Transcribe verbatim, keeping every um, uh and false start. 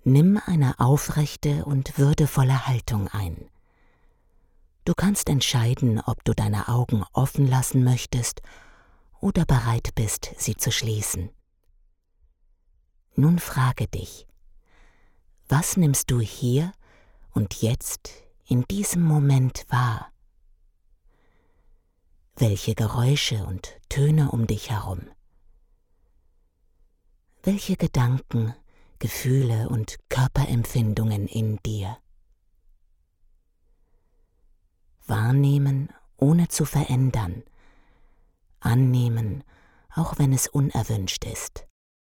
Nimm eine aufrechte und würdevolle Haltung ein. Du kannst entscheiden, ob du deine Augen offen lassen möchtest oder bereit bist, sie zu schließen. Nun frage dich, was nimmst du hier und jetzt in diesem Moment wahr? Welche Geräusche und Töne um dich herum? Welche Gedanken, Gefühle und Körperempfindungen in dir? Wahrnehmen, ohne zu verändern. Annehmen, auch wenn es unerwünscht ist.